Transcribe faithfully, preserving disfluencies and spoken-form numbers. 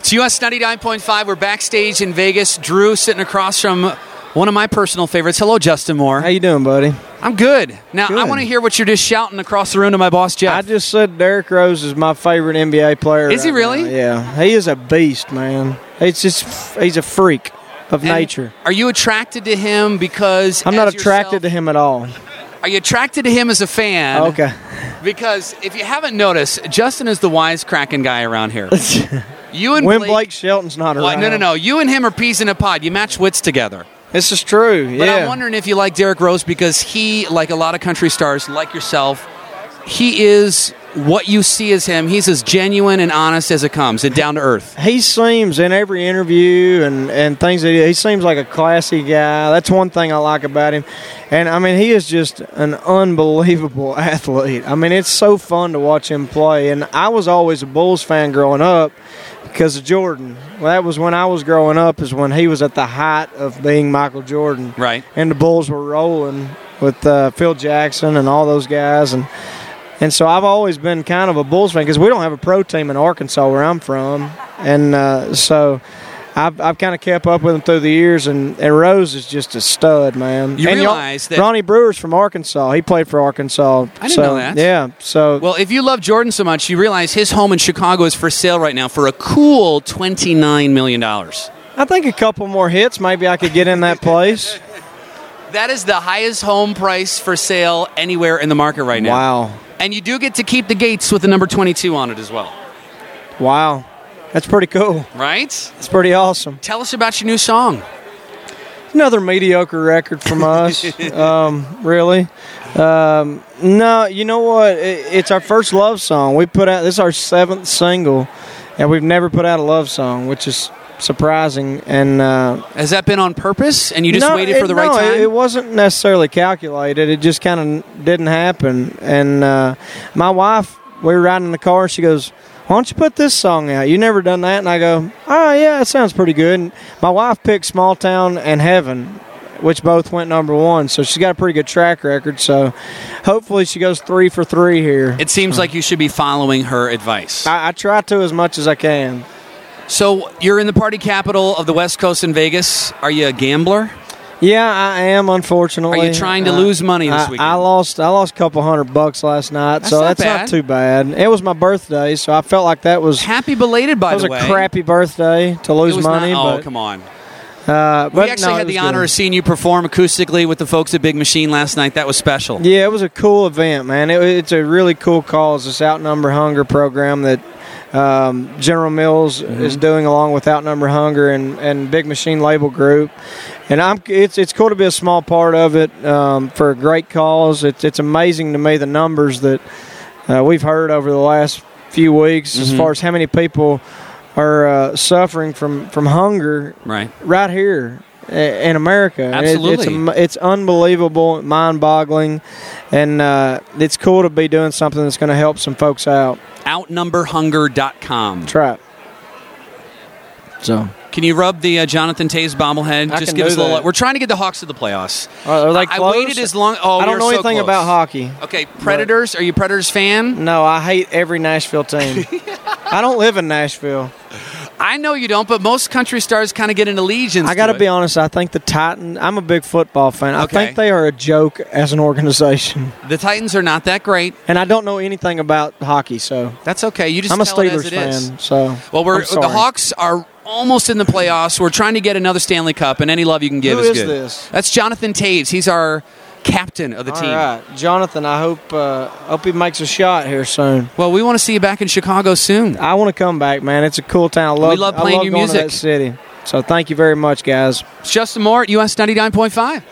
It's U S ninety-nine point five. We're backstage in Vegas. Drew sitting across from one of my personal favorites. Hello, Justin Moore. How you doing, buddy? I'm good. Now, Good. I want to hear what you're just shouting across the room to my boss, Jeff. I just said Derrick Rose is my favorite N B A player. Is he right really? now. Yeah. He is a beast, man. He's just he's a freak of And nature. Are you attracted to him because I'm not as attracted yourself- to him at all. Are you attracted to him as a fan? Okay. Because if you haven't noticed, Justin is the wisecracking guy around here. You and when Blake, Blake Shelton's not well, around. no, no, no. You and him are peas in a pod. You match wits together. This is true, But yeah. I'm wondering if you like Derrick Rose because he, like a lot of country stars, like yourself, he is what you see as him. He's as genuine and honest as it comes and down to earth. He seems in every interview and, and things that he, he seems like a classy guy. That's one thing I like about him. And, I mean, he is just an unbelievable athlete. I mean, it's so fun to watch him play. And I was always a Bulls fan growing up because of Jordan. Well, that was when I was growing up is when he was at the height of being Michael Jordan. Right. And the Bulls were rolling with uh, Phil Jackson and all those guys. And And so I've always been kind of a Bulls fan because we don't have a pro team in Arkansas where I'm from. And uh, so I've, I've kind of kept up with him through the years. And, and Rose is just a stud, man. You and realize that- Ronnie Brewer's from Arkansas. He played for Arkansas. I didn't so, know that. Yeah. So Well, if you love Jordan so much, you realize his home in Chicago is for sale right now for a cool twenty-nine million dollars. I think a couple more hits, maybe I could get in that place. That is the highest home price for sale anywhere in the market right now. Wow. And you do get to keep the gates with the number twenty-two on it as well. Wow. That's pretty cool. Right? It's pretty awesome. Tell us about your new song. Another mediocre record from us, um, really. Um, no, you know what? It, it's our first love song. We put out this is our seventh single, and we've never put out a love song, which is surprising. And uh, Has that been on purpose and you just no, waited for it- the right no, time? It, it wasn't necessarily calculated. It just kind of didn't happen. And uh, my wife, we were riding in the car, and she goes, "Why don't you put this song out? You never done that?" And I go, "Oh, yeah, it sounds pretty good." And my wife picked Small Town and Heaven, which both went number one. So she's got a pretty good track record. So hopefully she goes three for three here. It seems like you should be following her advice. I, I try to as much as I can. So you're in the party capital of the West Coast in Vegas. Are you a gambler? Yeah, I am, unfortunately. Are you trying to Uh, lose money this I, weekend? I lost I lost a couple hundred bucks last night, That's so not that's bad. not too bad. It was my birthday, so I felt like that was Happy belated, by that was the a way. crappy birthday to It lose was money. not, oh, but, come on. Uh, We but actually no, it had the was honor good. of seeing you perform acoustically with the folks at Big Machine last night. That was special. Yeah, it was a cool event, man. It, it's a really cool cause, this Outnumber Hunger program that um, General Mills Mm-hmm. is doing along with Outnumber Hunger and, and Big Machine Label Group. And I'm it's it's cool to be a small part of it um, for a great cause. It's it's amazing to me the numbers that uh, we've heard over the last few weeks as Mhm. far as how many people are uh, suffering from, from hunger Right. right here i- in America. And it- Absolutely. it's, am- it's unbelievable, mind-boggling, and uh, it's cool to be doing something that's going to help some folks out. outnumber hunger dot com. Try it. So, Can you rub the uh, Jonathan Taves bobblehead? I Just can give do us a little. that. We're trying to get the Hawks to the playoffs. are, are they I close? waited as long. Oh, I don't you're know so anything close. about hockey. Okay, Predators. Are you Predators fan? No, I hate every Nashville team. I don't live in Nashville. I know you don't, but most country stars kind of get an allegiance. I got to to be it. honest. I think the Titans. I'm a big football fan. I Okay. think they are a joke as an organization, The Titans are not that great. and I don't know anything about hockey. So That's okay. You just I'm a tell it as Steelers it is. fan. So Well, we're I'm sorry. the Hawks are almost in the playoffs. We're trying to get another Stanley Cup, and any love you can give Who is is good. this? That's Jonathan Taves. He's our captain of the All team. right, Jonathan. I hope uh, hope he makes a shot here soon. Well, we want to see you back in Chicago soon. I want to come back, man. It's a cool town. I love, We love playing I love your going to music. that city. So thank you very much, guys. It's Justin Moore at U S ninety-nine point five.